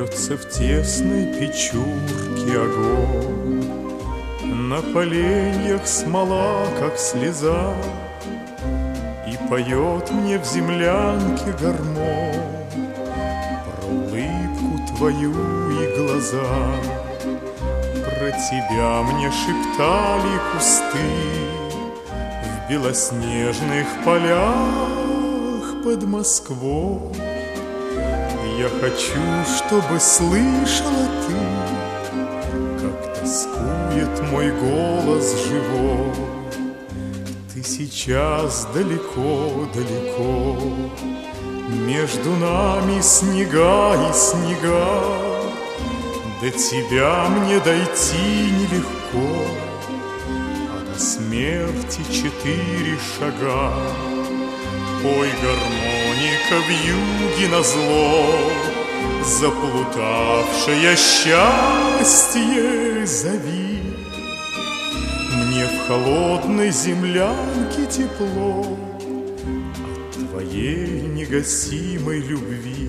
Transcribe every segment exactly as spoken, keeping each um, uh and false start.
Греется в тесной печурке огонь, на поленьях смола, как слеза, и поет мне в землянке гармонь про улыбку твою и глаза. Про тебя мне шептали кусты в белоснежных полях под Москвой. Я хочу, чтобы слышала ты, как тоскует мой голос живой. Ты сейчас далеко-далеко, между нами снега и снега. До тебя мне дойти нелегко, а до смерти четыре шага. Пой, гармоника, вьюги назло, заплутавшее счастье зови. Мне в холодной землянке тепло от твоей негасимой любви.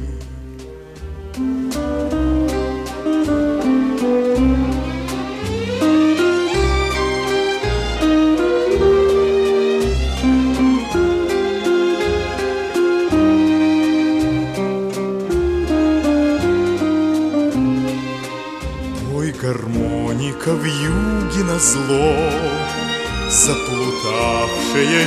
Гармоника, вьюги назло, заплутавшее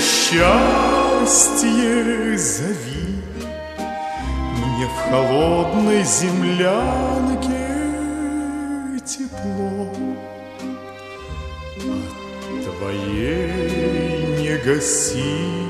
счастье зови. Мне в холодной землянке тепло от твоей негасимой